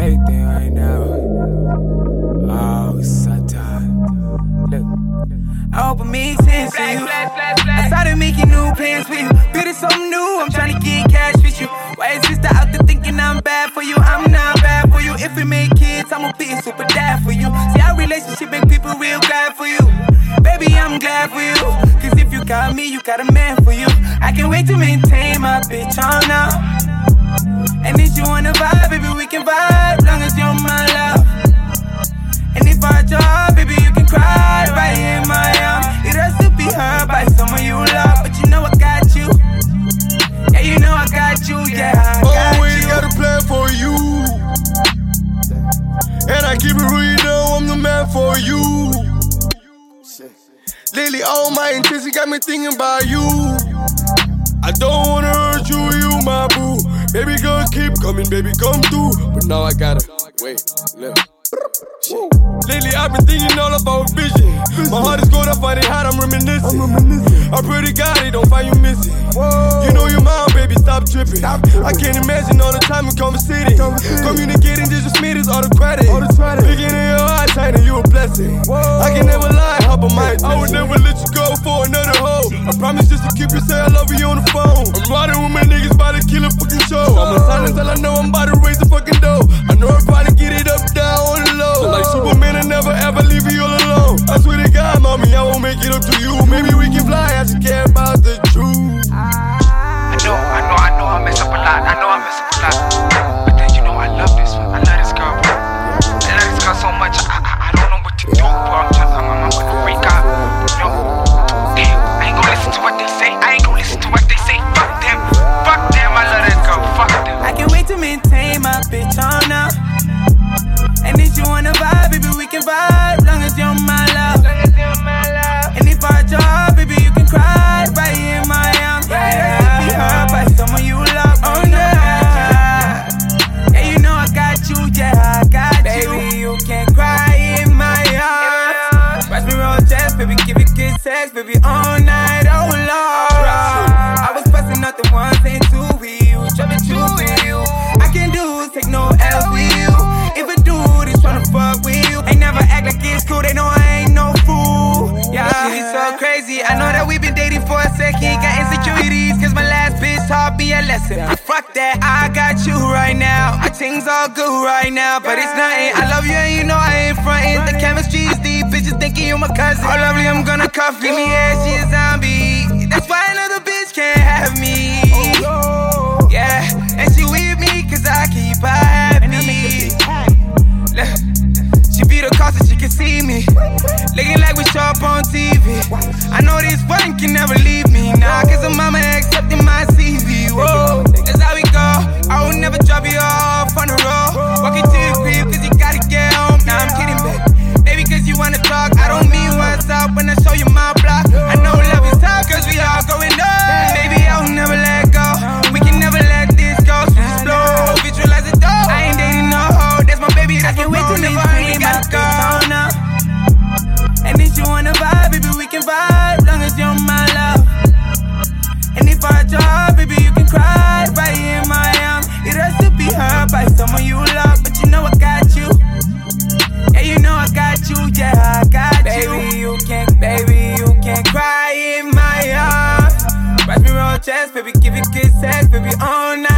everything right now. Oh, Satan. Look. I hope it makes sense to you. I started making new plans with you. Building something new, I'm trying to get cash with you. Why is sister out there thinking I'm bad for you? I'm not bad for you. If we make kids, I'ma be super dad for you. See, our relationship make people real glad for you. Baby, I'm glad for you. Cause if you got me, you got a man for you. I can't wait to maintain my bitch on now. And if you wanna vibe, baby, we can vibe. Long as you're my love. And if I draw, baby, you can cry right in my arms. It has to be heard by someone you love, but you know I got you. Yeah, you know I got you, yeah, I got always you. got a plan for you. And I keep it real, you know I'm the man for you. Lately, all my intentions got me thinking about you. I don't wanna hurt you, you my boo. Baby girl, keep coming, baby, come through. But now I gotta wait, look. Lately I've been thinking all about vision. My heart is cold, I find it hot, I'm reminiscing. I pray to God they don't find you missing. You know your mom, baby, stop tripping. I can't imagine all the time we conversating. Communicating just with me is all the credit. Picking in your eyes, shining you a blessing. I can never lie, hop on my I would never let you go for another hoe. I promise just to keep you say I love you on the phone. I'm riding with my niggas about to kill a fucking show. I'm a silence till I know I'm about to raise the fucking dough. I know I probably get it up, down, on the low. Like Superman, I never ever leave you all alone. I swear to God, mommy, I won't make it up to you. Maybe we can fly, I just care about the truth. I know, I mess up a lot. But then you know I love this one. I love this girl, bro. I love this girl so much. I don't know what to do, bro. I'm gonna freak out. You know? Damn, I ain't gonna listen to what they say. Fuck them, I love that girl. Fuck them. I can't wait to maintain my bitch on now. And if you wanna vibe, baby, we can vibe. Long as you're my love. And if I draw, baby, you can cry right in my arms. Yeah, be heard by someone you love. Oh yeah. Yeah, you know I got you. Yeah, I got you. Baby, you can cry in my arms. Watch me roll chest, baby, give it good sex, baby, all night. Oh Lord, I was busting out the ones and two wheels, dropping two wheels. I can do take no L with you. If a dude is tryna fuck with you, ain't never act like it's cool, they know I ain't no fool. Yeah, she's so crazy. I know that we've been dating for a second. Got insecurities, cause my last bitch taught me a lesson. But fuck that, I got you right now. My things all good right now, but it's nothing. I love you and you know I ain't frontin'. The chemistry is deep, bitches thinking you're my cousin. Oh lovely, I'm gonna cuff you. Give me ass, she a zombie. That's why another bitch can't have me. Yeah, and she with me cause I keep her happy. She beat her car so she can see me. Looking like we show up on TV. I know this one can never leave me. Nah, cause her mama accepting my CV. Whoa, that's how we go. I will never drop you off on the road. Walking to your crib cause you gotta get home. Nah, I'm kidding, baby. Baby, cause you wanna talk. I don't mean what's up when I show you my block. I know love is tough cause we all going up. Baby, I will never let go. We can never let this go. So just blow, visualize it though. I ain't dating no hoe, that's my baby. That's I can't wait to maintain my bitch now. And if you wanna vibe, baby, we can vibe. Long as you're my love. And if I draw, baby, you can cry right in my arms. It has to be heard by someone you love, but you know I got you. Yeah, you know I got you, yeah, I got you. Baby, you can cry in my arms. Watch me roll chest, baby, give it good sex, baby, all night.